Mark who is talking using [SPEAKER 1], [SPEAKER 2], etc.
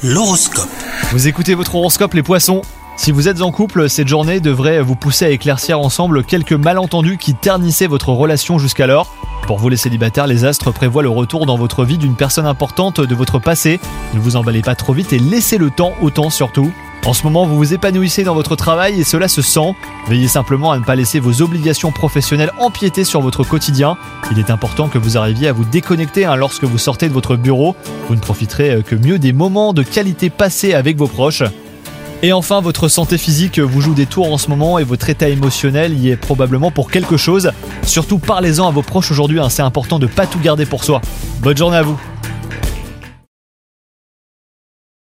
[SPEAKER 1] L'horoscope.
[SPEAKER 2] Vous écoutez votre horoscope les poissons. Si vous êtes en couple, cette journée devrait vous pousser à éclaircir ensemble quelques malentendus qui ternissaient votre relation jusqu'alors. Pour vous les célibataires, les astres prévoient le retour dans votre vie d'une personne importante de votre passé. Ne vous emballez pas trop vite et laissez le temps au temps surtout. En ce moment, vous vous épanouissez dans votre travail et cela se sent. Veillez simplement à ne pas laisser vos obligations professionnelles empiéter sur votre quotidien. Il est important que vous arriviez à vous déconnecter lorsque vous sortez de votre bureau. Vous ne profiterez que mieux des moments de qualité passés avec vos proches. Et enfin, votre santé physique vous joue des tours en ce moment et votre état émotionnel y est probablement pour quelque chose. Surtout parlez-en à vos proches aujourd'hui, c'est important de ne pas tout garder pour soi. Bonne journée à vous.